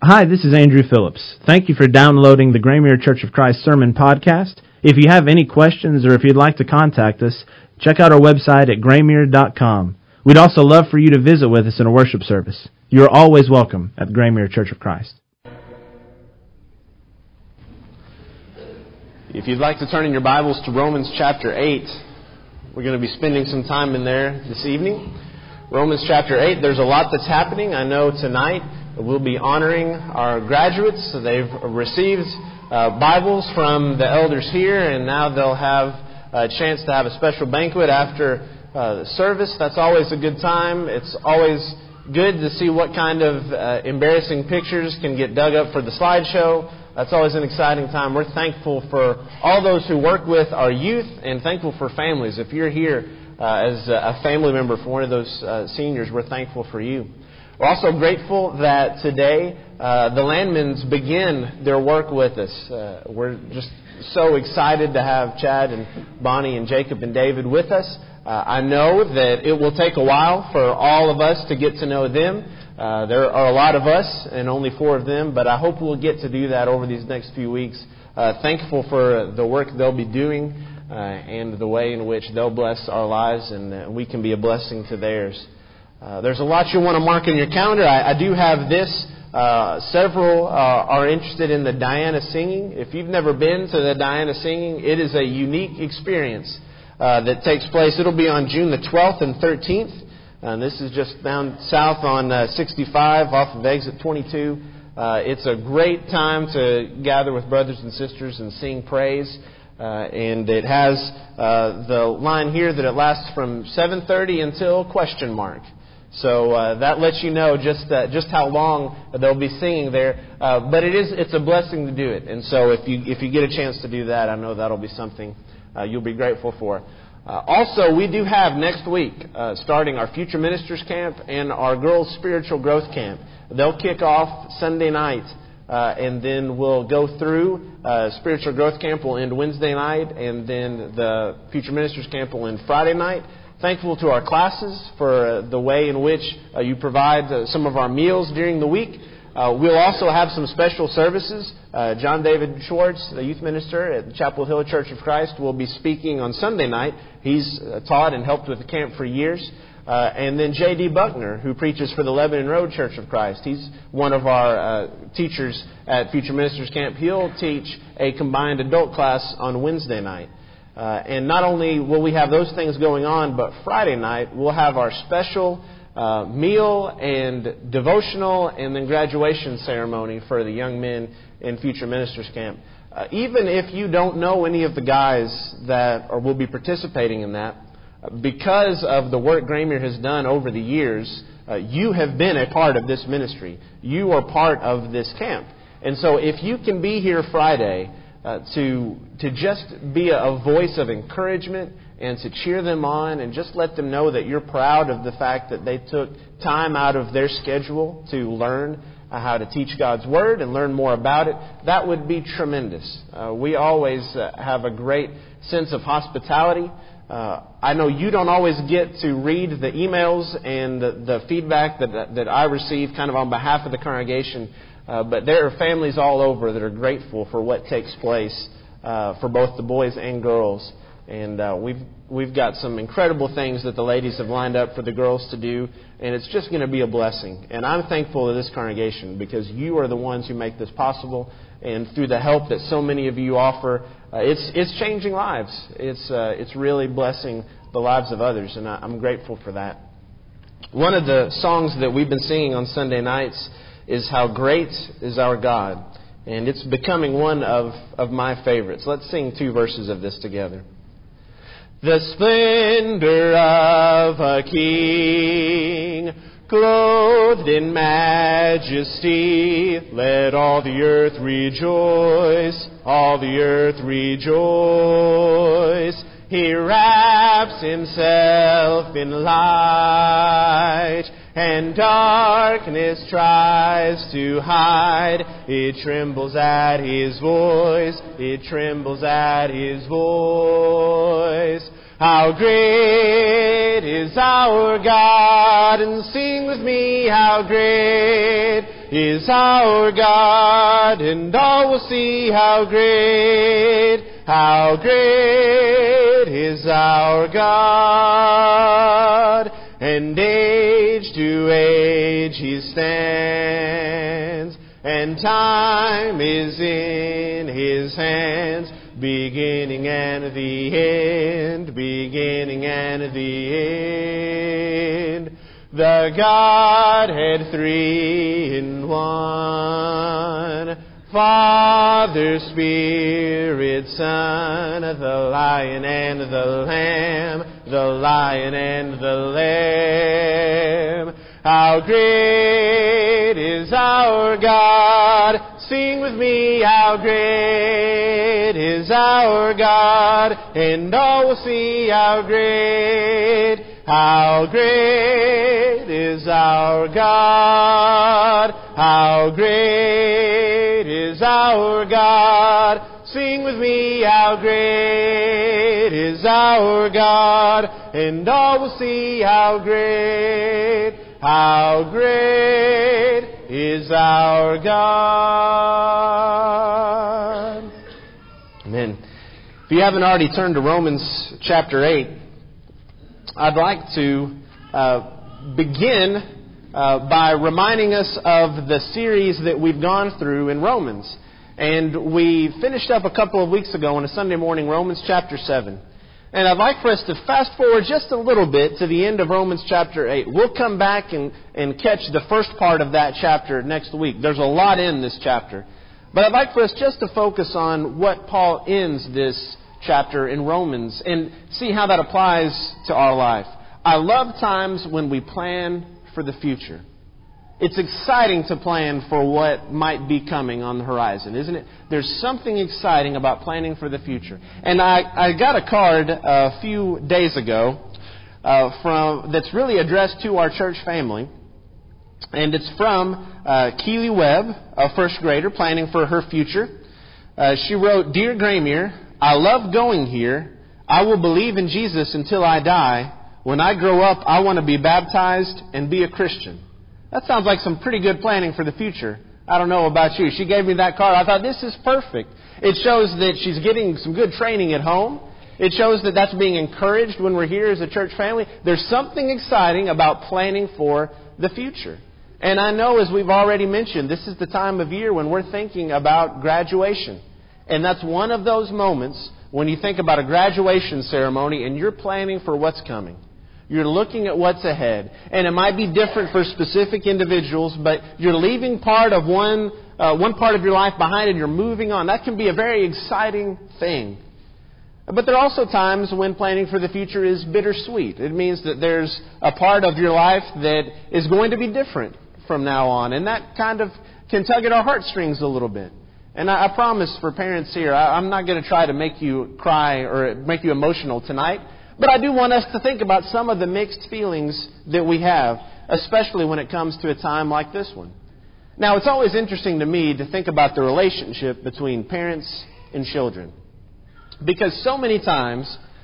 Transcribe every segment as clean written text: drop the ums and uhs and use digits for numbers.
Hi, this is Andrew Phillips. Thank you for downloading the Graymere Church of Christ Sermon Podcast. If you have any questions or if you'd like to contact us, check out our website at graymere.com. We'd also love for you to visit with us in a worship service. You are always welcome at Graymere Church of Christ. If you'd like to turn in your Bibles to Romans chapter 8, we're going to be spending some time in there this evening. Romans chapter 8, there's a lot that's happening. I know tonight we'll be honoring our graduates. So they've received Bibles from the elders here, and now they'll have a chance to have a special banquet after the service. That's always a good time. It's always good to see what kind of embarrassing pictures can get dug up for the slideshow. That's always an exciting time. We're thankful for all those who work with our youth and thankful for families. If you're here as a family member for one of those seniors, we're thankful for you. We're also grateful that today the Landmans begin their work with us. We're just so excited to have Chad and Bonnie and Jacob and David with us. I know that it will take a while for all of us to get to know them. There are a lot of us and only 4 of them, but I hope we'll get to do that over these next few weeks. Thankful for the work they'll be doing and the way in which they'll bless our lives and we can be a blessing to theirs. There's a lot you want to mark in your calendar. I do have this. Several are interested in the Diana Singing. If you've never been to the Diana Singing, it is a unique experience that takes place. It'll be on June the 12th and 13th. And this is just down south on 65 off of exit 22. It's a great time to gather with brothers and sisters and sing praise. And it has the line here that it lasts from 7:30 until question mark. So that lets you know just how long they'll be singing there. But it's a blessing to do it. And so if you get a chance to do that, I know that'll be something you'll be grateful for. Also, we do have next week starting our Future Ministers Camp and our Girls Spiritual Growth Camp. They'll kick off Sunday night, and then we'll go through Spiritual Growth Camp will end Wednesday night, and then the Future Ministers Camp will end Friday night. Thankful to our classes for the way in which you provide some of our meals during the week. We'll also have some special services. John David Schwartz, the youth minister at the Chapel Hill Church of Christ, will be speaking on Sunday night. He's taught and helped with the camp for years. And then J.D. Buckner, who preaches for the Lebanon Road Church of Christ. He's one of our teachers at Future Ministers Camp. He'll teach a combined adult class on Wednesday night. And not only will we have those things going on, but Friday night we'll have our special meal and devotional and then graduation ceremony for the young men in Future Ministers Camp. Even if you don't know any of the guys that will be participating in that, because of the work Graymere has done over the years, you have been a part of this ministry. You are part of this camp. And so if you can be here Friday to just be a voice of encouragement and to cheer them on and just let them know that you're proud of the fact that they took time out of their schedule to learn how to teach God's Word and learn more about it, that would be tremendous. We always have a great sense of hospitality. I know you don't always get to read the emails and the feedback that I receive kind of on behalf of the congregation, but there are families all over that are grateful for what takes place for both the boys and girls. And we've got some incredible things that the ladies have lined up for the girls to do, and it's just going to be a blessing. And I'm thankful to this congregation because you are the ones who make this possible, and through the help that so many of you offer, it's changing lives. It's really blessing the lives of others, and I'm grateful for that. One of the songs that we've been singing on Sunday nights is "How Great Is Our God," and it's becoming one of my favorites. Let's sing 2 verses of this together. The splendor of a king, clothed in majesty, let all the earth rejoice, all the earth rejoice. He wraps himself in light, and darkness tries to hide. It trembles at his voice, it trembles at his voice. How great is our God, and sing with me, how great is our God, and all will see how great is our God. And age to age He stands, and time is in His hands, beginning and the end, beginning and the end. The Godhead three in one, Father, Spirit, Son, the Lion and the Lamb, the Lion and the Lamb. How great is our God! Sing with me, how great is our God, and all will see how great is our God. How great is our God. Sing with me, how great is our God, and all will see how great is our God. Amen. If you haven't already turned to Romans chapter 8, I'd like to begin by reminding us of the series that we've gone through in Romans. And we finished up a couple of weeks ago on a Sunday morning, Romans chapter 7. And I'd like for us to fast forward just a little bit to the end of Romans chapter 8. We'll come back and catch the first part of that chapter next week. There's a lot in this chapter. But I'd like for us just to focus on what Paul ends this chapter in Romans and see how that applies to our life. I love times when we plan for the future. It's exciting to plan for what might be coming on the horizon, isn't it? There's something exciting about planning for the future. And I got a card a few days ago that's really addressed to our church family. And it's from Keely Webb, a first grader planning for her future. She wrote, "Dear Graymere, I love going here. I will believe in Jesus until I die. When I grow up, I want to be baptized and be a Christian." That sounds like some pretty good planning for the future. I don't know about you. She gave me that card. I thought, this is perfect. It shows that she's getting some good training at home. It shows that that's being encouraged when we're here as a church family. There's something exciting about planning for the future. And I know, as we've already mentioned, this is the time of year when we're thinking about graduation. And that's one of those moments when you think about a graduation ceremony and you're planning for what's coming. You're looking at what's ahead. And it might be different for specific individuals, but you're leaving part of one part of your life behind and you're moving on. That can be a very exciting thing. But there are also times when planning for the future is bittersweet. It means that there's a part of your life that is going to be different from now on. And that kind of can tug at our heartstrings a little bit. And I promise for parents here, I'm not going to try to make you cry or make you emotional tonight. But I do want us to think about some of the mixed feelings that we have, especially when it comes to a time like this one. Now, it's always interesting to me to think about the relationship between parents and children. Because so many times,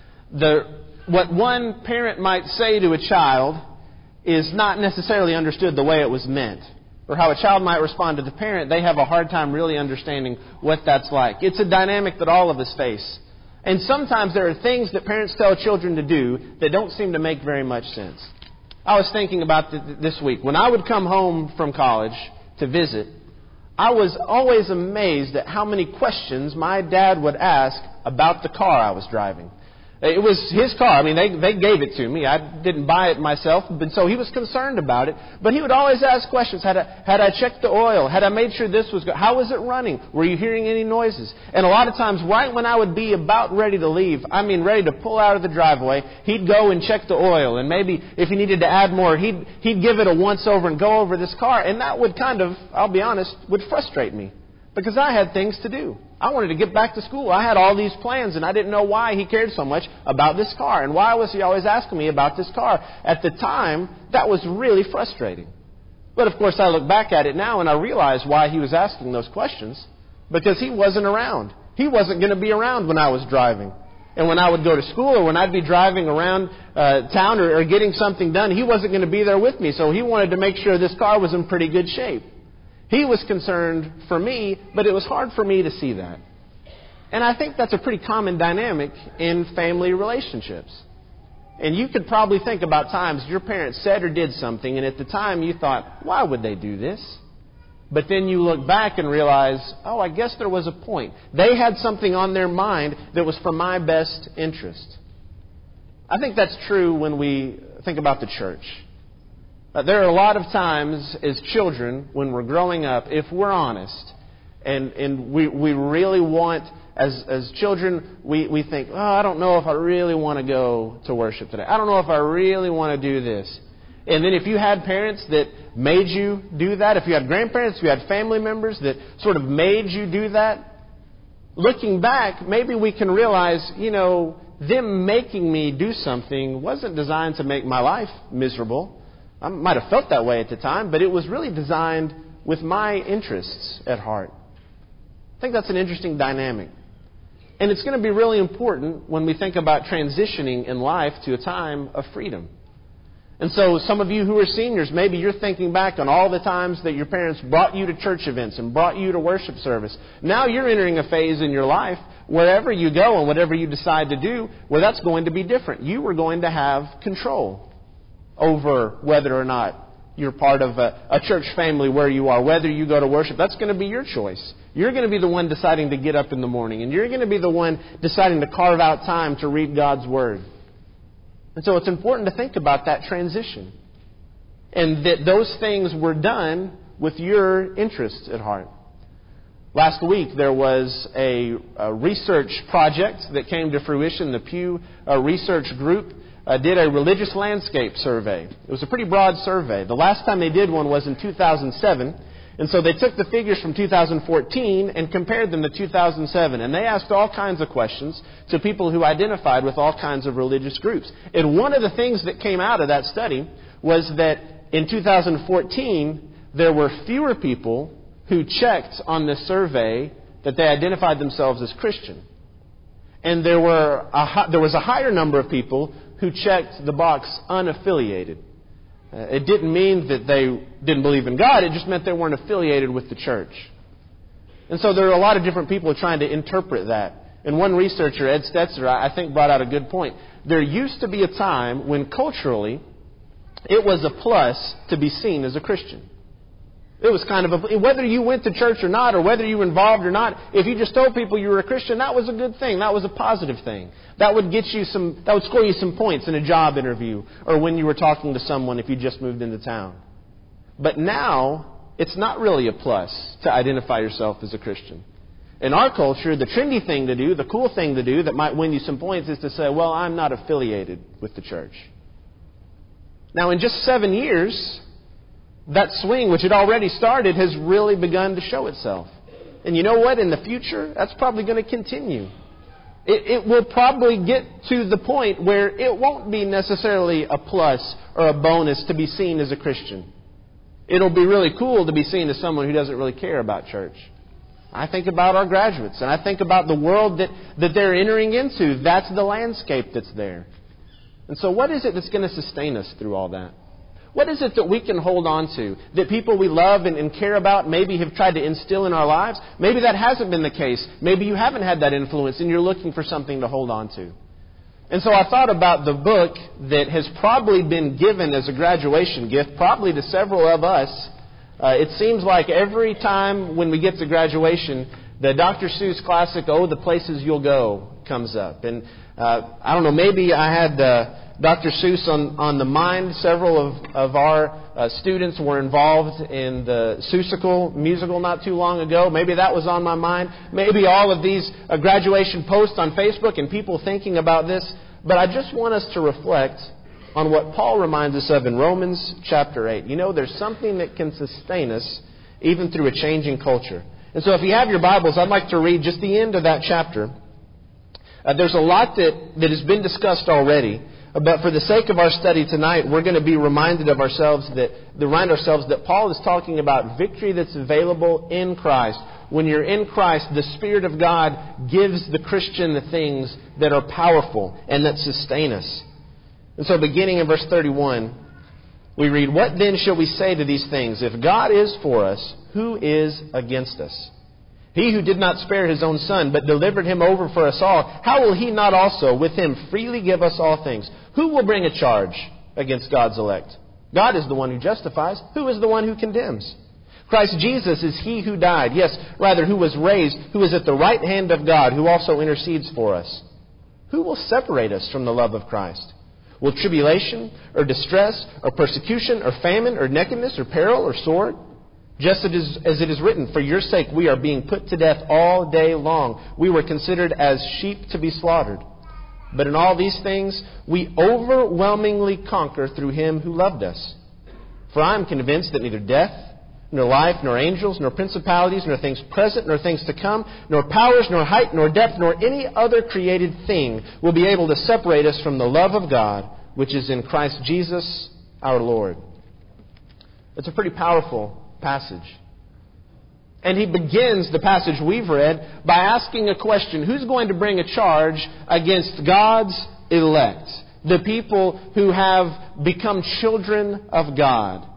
what one parent might say to a child is not necessarily understood the way it was meant. Or how a child might respond to the parent, they have a hard time really understanding what that's like. It's a dynamic that all of us face. And sometimes there are things that parents tell children to do that don't seem to make very much sense. I was thinking about this week. When I would come home from college to visit, I was always amazed at how many questions my dad would ask about the car I was driving. It was his car. I mean, they gave it to me. I didn't buy it myself, and so he was concerned about it. But he would always ask questions. Had I checked the oil? Had I made sure this was good? How was it running? Were you hearing any noises? And a lot of times, right when I would be about ready to leave, ready to pull out of the driveway, he'd go and check the oil. And maybe if he needed to add more, he'd give it a once-over and go over this car. And that would I'll be honest, would frustrate me. Because I had things to do. I wanted to get back to school. I had all these plans, and I didn't know why he cared so much about this car. And why was he always asking me about this car? At the time, that was really frustrating. But, of course, I look back at it now, and I realize why he was asking those questions. Because he wasn't around. He wasn't going to be around when I was driving. And when I would go to school or when I'd be driving around town or getting something done, he wasn't going to be there with me. So he wanted to make sure this car was in pretty good shape. He was concerned for me, but it was hard for me to see that. And I think that's a pretty common dynamic in family relationships. And you could probably think about times your parents said or did something, and at the time you thought, why would they do this? But then you look back and realize, oh, I guess there was a point. They had something on their mind that was for my best interest. I think that's true when we think about the church. There are a lot of times as children, when we're growing up, if we're honest, and we really want, as children, we think, oh, I don't know if I really want to go to worship today. I don't know if I really want to do this. And then if you had parents that made you do that, if you had grandparents, if you had family members that sort of made you do that, looking back, maybe we can realize, them making me do something wasn't designed to make my life miserable. I might have felt that way at the time, but it was really designed with my interests at heart. I think that's an interesting dynamic. And it's going to be really important when we think about transitioning in life to a time of freedom. And so some of you who are seniors, maybe you're thinking back on all the times that your parents brought you to church events and brought you to worship service. Now you're entering a phase in your life, wherever you go and whatever you decide to do, where that's going to be different. You are going to have control over whether or not you're part of a church family where you are, whether you go to worship. That's going to be your choice. You're going to be the one deciding to get up in the morning, and you're going to be the one deciding to carve out time to read God's Word. And so it's important to think about that transition. And that those things were done with your interests at heart. Last week there was a research project that came to fruition. The Pew Research Group did a religious landscape survey. It was a pretty broad survey. The last time they did one was in 2007. And so they took the figures from 2014 and compared them to 2007. And they asked all kinds of questions to people who identified with all kinds of religious groups. And one of the things that came out of that study was that in 2014, there were fewer people who checked on this survey that they identified themselves as Christian. And there was a higher number of people who checked the box unaffiliated. It didn't mean that they didn't believe in God. It just meant they weren't affiliated with the church. And so there are a lot of different people trying to interpret that. And one researcher, Ed Stetzer, I think brought out a good point. There used to be a time when culturally it was a plus to be seen as a Christian. It was kind of whether you went to church or not, or whether you were involved or not, if you just told people you were a Christian, that was a good thing. That was a positive thing. That would score you some points in a job interview, or when you were talking to someone if you just moved into town. But now, it's not really a plus to identify yourself as a Christian. In our culture, the trendy thing to do, the cool thing to do that might win you some points is to say, well, I'm not affiliated with the church. Now, in just 7 years, that swing, which had already started, has really begun to show itself. And you know what? In the future, that's probably going to continue. It will probably get to the point where it won't be necessarily a plus or a bonus to be seen as a Christian. It'll be really cool to be seen as someone who doesn't really care about church. I think about our graduates, and I think about the world that they're entering into. That's the landscape that's there. And so what is it that's going to sustain us through all that? What is it that we can hold on to, that people we love and care about maybe have tried to instill in our lives? Maybe that hasn't been the case. Maybe you haven't had that influence and you're looking for something to hold on to. And so I thought about the book that has probably been given as a graduation gift, probably to several of us. It seems like every time when we get to graduation, the Dr. Seuss classic, Oh, the Places You'll Go, comes up. And I don't know, maybe I had Dr. Seuss on the mind. Several of our students were involved in the Seussical musical not too long ago. Maybe that was on my mind. Maybe all of these graduation posts on Facebook and people thinking about this. But I just want us to reflect on what Paul reminds us of in Romans chapter 8. You know, there's something that can sustain us even through a changing culture. And so if you have your Bibles, I'd like to read just the end of that chapter. There's a lot that has been discussed already. But for the sake of our study tonight, we're going to be reminded of ourselves that Paul is talking about victory that's available in Christ. When you're in Christ, the Spirit of God gives the Christian the things that are powerful and that sustain us. And so beginning in verse 31, we read, What then shall we say to these things? If God is for us, who is against us? He who did not spare his own Son, but delivered him over for us all, how will he not also with him freely give us all things? Who will bring a charge against God's elect? God is the one who justifies. Who is the one who condemns? Christ Jesus is he who died, yes, rather who was raised, who is at the right hand of God, who also intercedes for us. Who will separate us from the love of Christ? Will tribulation, or distress, or persecution, or famine, or nakedness, or peril, or sword? Just as it is written, for your sake we are being put to death all day long. We were considered as sheep to be slaughtered. But in all these things we overwhelmingly conquer through him who loved us. For I am convinced that neither death, nor life, nor angels, nor principalities, nor things present, nor things to come, nor powers, nor height, nor depth, nor any other created thing will be able to separate us from the love of God, which is in Christ Jesus our Lord. It's a pretty powerful passage. And he begins the passage we've read by asking a question. Who's going to bring a charge against God's elect? The people who have become children of God.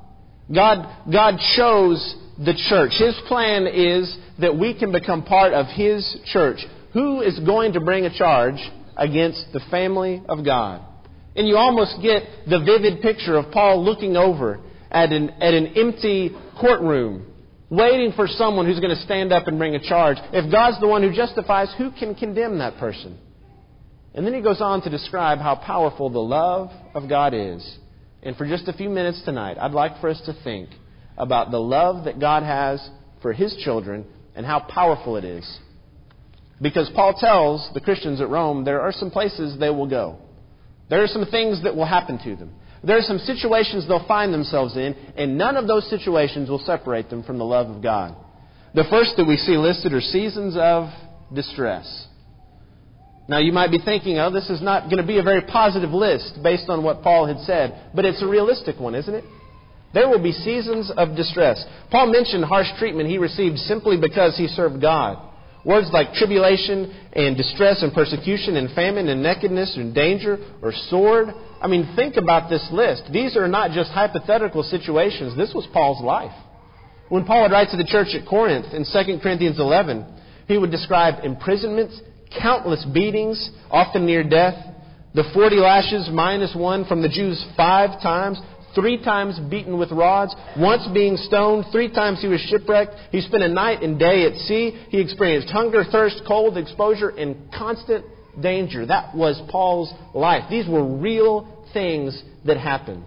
God chose the church. His plan is that we can become part of His church. Who is going to bring a charge against the family of God? And you almost get the vivid picture of Paul looking over at an empty courtroom, waiting for someone who's going to stand up and bring a charge. If God's the one who justifies, who can condemn that person? And then he goes on to describe how powerful the love of God is. And for just a few minutes tonight, I'd like for us to think about the love that God has for His children and how powerful it is. Because Paul tells the Christians at Rome there are some places they will go. There are some things that will happen to them. There are some situations they'll find themselves in, and none of those situations will separate them from the love of God. The first that we see listed are seasons of distress. Now, you might be thinking, oh, this is not going to be a very positive list based on what Paul had said. But it's a realistic one, isn't it? There will be seasons of distress. Paul mentioned harsh treatment he received simply because he served God. Words like tribulation and distress and persecution and famine and nakedness and danger or sword. I mean, think about this list. These are not just hypothetical situations. This was Paul's life. When Paul would write to the church at Corinth in 2 Corinthians 11, he would describe imprisonments, countless beatings, often near death, the 40 lashes minus one from the Jews 5 times, 3 times beaten with rods, once being stoned, 3 times he was shipwrecked. He spent a night and day at sea. He experienced hunger, thirst, cold, exposure, and constant danger. That was Paul's life. These were real things that happened.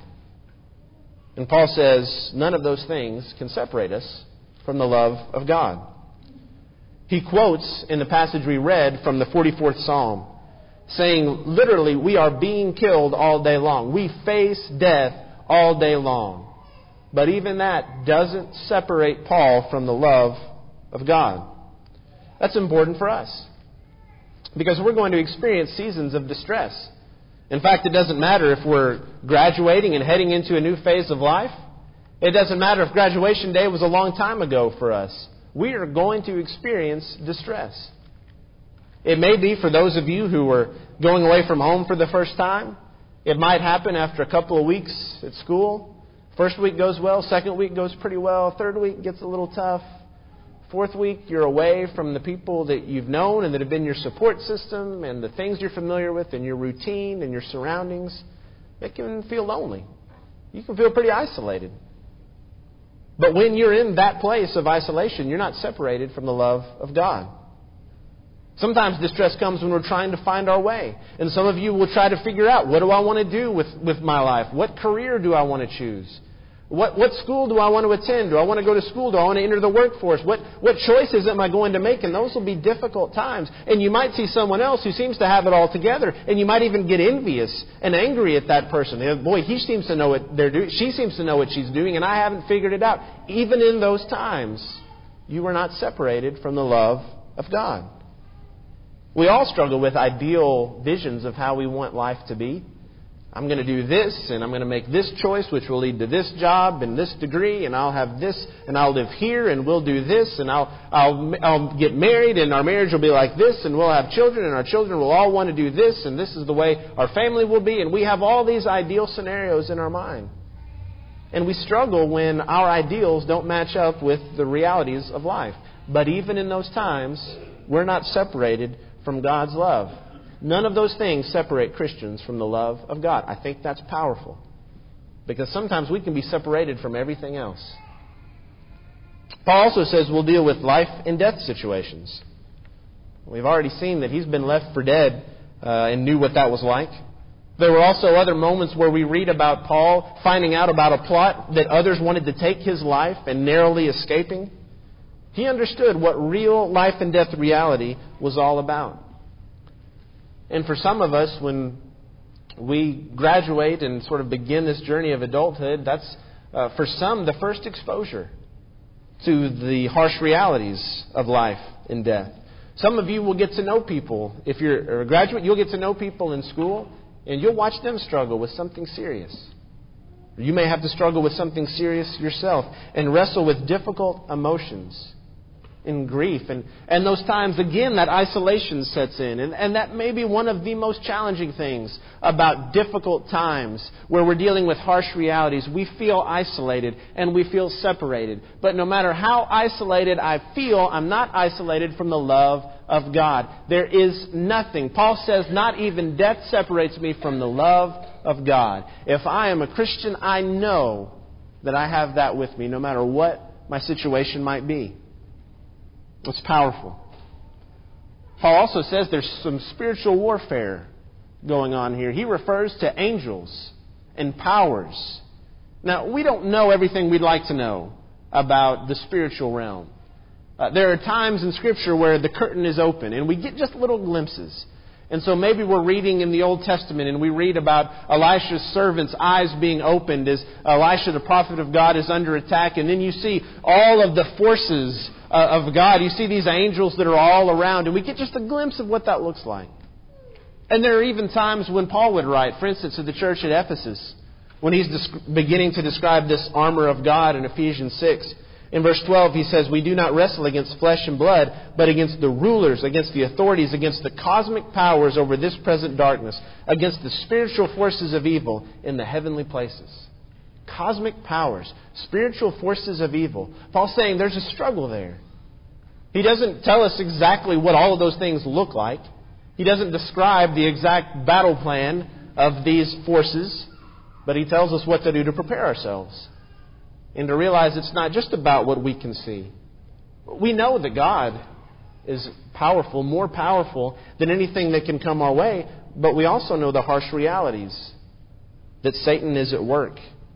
And Paul says none of those things can separate us from the love of God. He quotes in the passage we read from the 44th Psalm, saying, literally, we are being killed all day long. We face death all day long. But even that doesn't separate Paul from the love of God. That's important for us, because we're going to experience seasons of distress. In fact, it doesn't matter if we're graduating and heading into a new phase of life. It doesn't matter if graduation day was a long time ago for us. We are going to experience distress. It may be for those of you who are going away from home for the first time. It might happen after a couple of weeks at school. First week goes well. Second week goes pretty well. Third week gets a little tough. Fourth week, you're away from the people that you've known and that have been your support system and the things you're familiar with and your routine and your surroundings. It can feel lonely. You can feel pretty isolated. But when you're in that place of isolation, you're not separated from the love of God. Sometimes distress comes when we're trying to find our way. And some of you will try to figure out, what do I want to do with my life? What career do I want to choose? What school do I want to attend? Do I want to go to school? Do I want to enter the workforce? What choices am I going to make? And those will be difficult times. And you might see someone else who seems to have it all together. And you might even get envious and angry at that person. Boy, he seems to know what they're doing. She seems to know what she's doing, and I haven't figured it out. Even in those times, you are not separated from the love of God. We all struggle with ideal visions of how we want life to be. I'm going to do this, and I'm going to make this choice, which will lead to this job and this degree, and I'll have this, and I'll live here, and we'll do this, and I'll get married, and our marriage will be like this, and we'll have children, and our children will all want to do this, and this is the way our family will be, and we have all these ideal scenarios in our mind. And we struggle when our ideals don't match up with the realities of life. But even in those times, we're not separated from God's love. None of those things separate Christians from the love of God. I think that's powerful. Because sometimes we can be separated from everything else. Paul also says we'll deal with life and death situations. We've already seen that he's been left for dead and knew what that was like. There were also other moments where we read about Paul finding out about a plot that others wanted to take his life and narrowly escaping. He understood what real life and death reality was all about. And for some of us, when we graduate and sort of begin this journey of adulthood, that's, for some, the first exposure to the harsh realities of life and death. Some of you will get to know people. If you're a graduate, you'll get to know people in school, and you'll watch them struggle with something serious. You may have to struggle with something serious yourself and wrestle with difficult emotions and grief. And those times, again, that isolation sets in. And that may be one of the most challenging things about difficult times where we're dealing with harsh realities. We feel isolated and we feel separated. But no matter how isolated I feel, I'm not isolated from the love of God. There is nothing. Paul says, not even death separates me from the love of God. If I am a Christian, I know that I have that with me, no matter what my situation might be. It's powerful. Paul also says there's some spiritual warfare going on here. He refers to angels and powers. Now, we don't know everything we'd like to know about the spiritual realm. There are times in Scripture where the curtain is open and we get just little glimpses. And so maybe we're reading in the Old Testament and we read about Elisha's servant's eyes being opened as Elisha, the prophet of God, is under attack. And then you see all of the forces of God. You see these angels that are all around. And we get just a glimpse of what that looks like. And there are even times when Paul would write, for instance, to the church at Ephesus, when he's beginning to describe this armor of God in Ephesians 6. In verse 12, he says, we do not wrestle against flesh and blood, but against the rulers, against the authorities, against the cosmic powers over this present darkness, against the spiritual forces of evil in the heavenly places. Cosmic powers, spiritual forces of evil. Paul's saying there's a struggle there. He doesn't tell us exactly what all of those things look like. He doesn't describe the exact battle plan of these forces, but he tells us what to do to prepare ourselves. And to realize it's not just about what we can see. We know that God is powerful, more powerful than anything that can come our way. But we also know the harsh realities. That Satan is at work.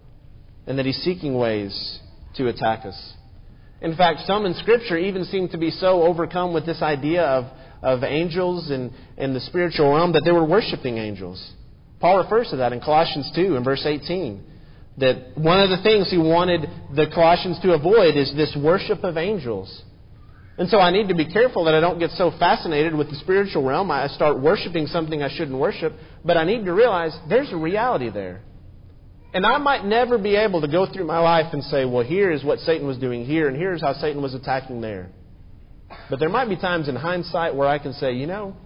And that he's seeking ways to attack us. In fact, some in Scripture even seem to be so overcome with this idea of angels and the spiritual realm that they were worshiping angels. Paul refers to that in Colossians 2 in verse 18. That one of the things he wanted the Colossians to avoid is this worship of angels. And so I need to be careful that I don't get so fascinated with the spiritual realm, I start worshiping something I shouldn't worship. But I need to realize there's a reality there. And I might never be able to go through my life and say, well, here is what Satan was doing here, and here's how Satan was attacking there. But there might be times in hindsight where I can say, you know,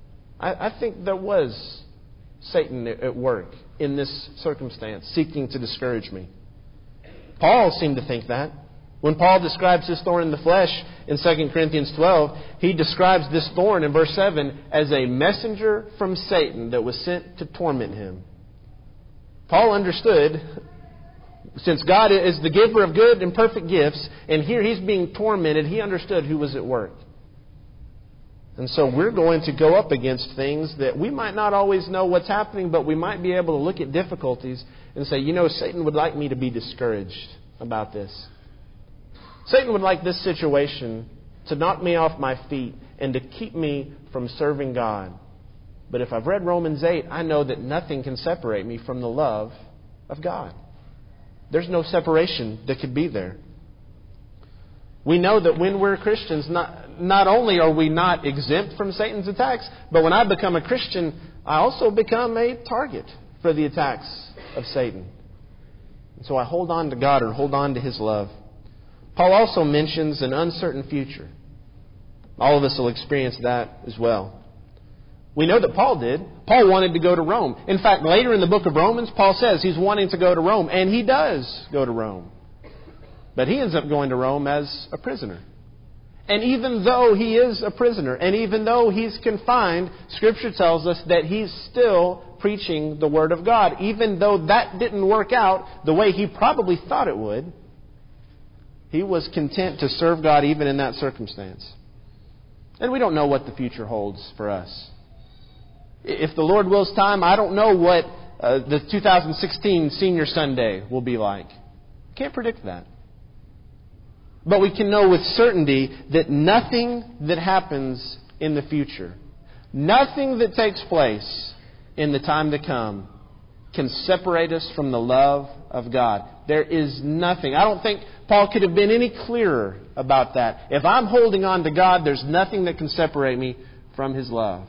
I think there was Satan at work in this circumstance, seeking to discourage me. Paul seemed to think that. When Paul describes his thorn in the flesh in 2 Corinthians 12, he describes this thorn in verse 7 as a messenger from Satan that was sent to torment him. Paul understood, since God is the giver of good and perfect gifts, and here he's being tormented, he understood who was at work. And so we're going to go up against things that we might not always know what's happening, but we might be able to look at difficulties and say, you know, Satan would like me to be discouraged about this. Satan would like this situation to knock me off my feet and to keep me from serving God. But if I've read Romans 8, I know that nothing can separate me from the love of God. There's no separation that could be there. We know that when we're Christians, not only are we not exempt from Satan's attacks, but when I become a Christian, I also become a target for the attacks of Satan. And so I hold on to God or hold on to His love. Paul also mentions an uncertain future. All of us will experience that as well. We know that Paul did. Paul wanted to go to Rome. In fact, later in the book of Romans, Paul says he's wanting to go to Rome, and he does go to Rome. But he ends up going to Rome as a prisoner. And even though he is a prisoner, and even though he's confined, Scripture tells us that he's still preaching the Word of God. Even though that didn't work out the way he probably thought it would, he was content to serve God even in that circumstance. And we don't know what the future holds for us. If the Lord wills time, I don't know what the 2016 Senior Sunday will be like. Can't predict that. But we can know with certainty that nothing that happens in the future, nothing that takes place in the time to come, can separate us from the love of God. There is nothing. I don't think Paul could have been any clearer about that. If I'm holding on to God, there's nothing that can separate me from His love.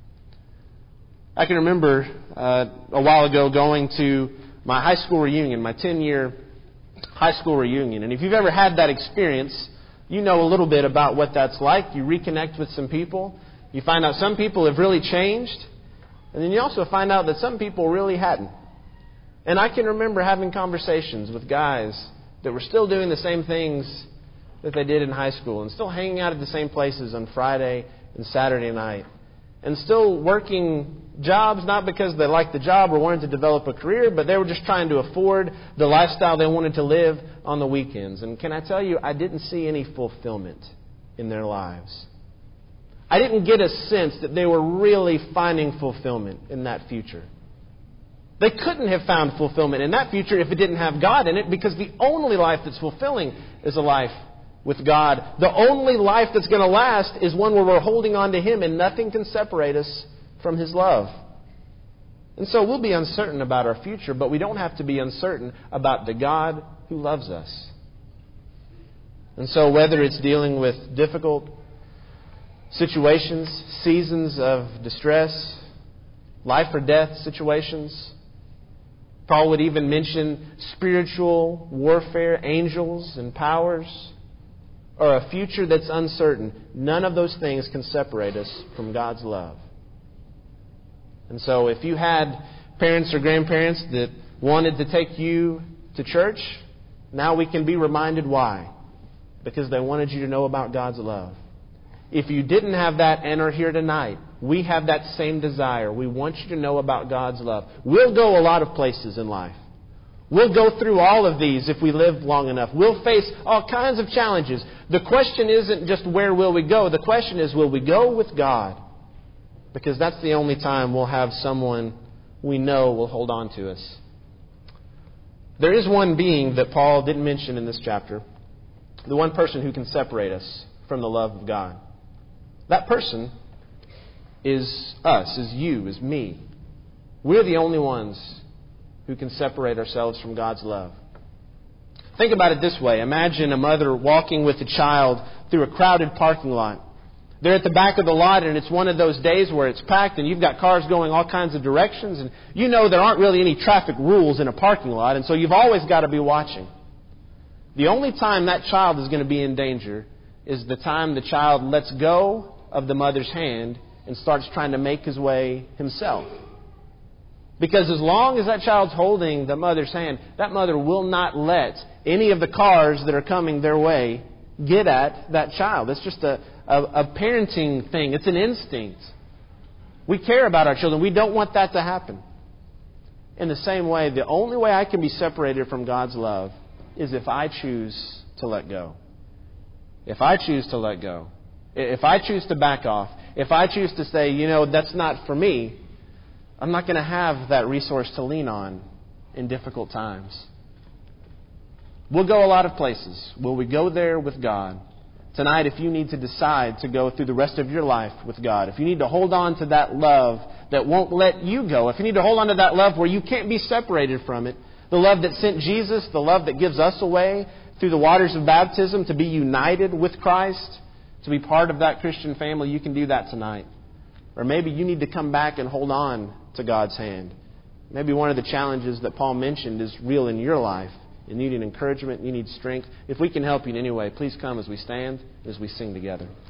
I can remember a while ago going to my high school reunion, my 10-year high school reunion. And if you've ever had that experience, you know a little bit about what that's like. You reconnect with some people. You find out some people have really changed. And then you also find out that some people really hadn't. And I can remember having conversations with guys that were still doing the same things that they did in high school and still hanging out at the same places on Friday and Saturday night. And still working jobs, not because they liked the job or wanted to develop a career, but they were just trying to afford the lifestyle they wanted to live on the weekends. And can I tell you, I didn't see any fulfillment in their lives. I didn't get a sense that they were really finding fulfillment in that future. They couldn't have found fulfillment in that future if it didn't have God in it, because the only life that's fulfilling is a life with God. The only life that's going to last is one where we're holding on to Him and nothing can separate us from His love. And so we'll be uncertain about our future, but we don't have to be uncertain about the God who loves us. And so whether it's dealing with difficult situations, seasons of distress, life or death situations, Paul would even mention spiritual warfare, angels and powers, or a future that's uncertain. None of those things can separate us from God's love. And so if you had parents or grandparents that wanted to take you to church, now we can be reminded why. Because they wanted you to know about God's love. If you didn't have that and are here tonight, we have that same desire. We want you to know about God's love. We'll go a lot of places in life. We'll go through all of these if we live long enough. We'll face all kinds of challenges. The question isn't just where will we go. The question is, will we go with God? Because that's the only time we'll have someone we know will hold on to us. There is one being that Paul didn't mention in this chapter. The one person who can separate us from the love of God. That person is us, is you, is me. We're the only ones who can separate ourselves from God's love. Think about it this way. Imagine a mother walking with a child through a crowded parking lot. They're at the back of the lot, and it's one of those days where it's packed and you've got cars going all kinds of directions, and you know there aren't really any traffic rules in a parking lot, and so you've always got to be watching. The only time that child is going to be in danger is the time the child lets go of the mother's hand and starts trying to make his way himself. Because as long as that child's holding the mother's hand, that mother will not let any of the cars that are coming their way get at that child. It's just a parenting thing. It's an instinct. We care about our children. We don't want that to happen. In the same way, the only way I can be separated from God's love is if I choose to let go. If I choose to let go. If I choose to back off. If I choose to say, that's not for me, I'm not going to have that resource to lean on in difficult times. We'll go a lot of places. Will we go there with God? Tonight, if you need to decide to go through the rest of your life with God, if you need to hold on to that love that won't let you go, if you need to hold on to that love where you can't be separated from it, the love that sent Jesus, the love that gives us away through the waters of baptism to be united with Christ, to be part of that Christian family, you can do that tonight. Or maybe you need to come back and hold on to God's hand. Maybe one of the challenges that Paul mentioned is real in your life. You need an encouragement, you need strength. If we can help you in any way, please come as we stand, as we sing together.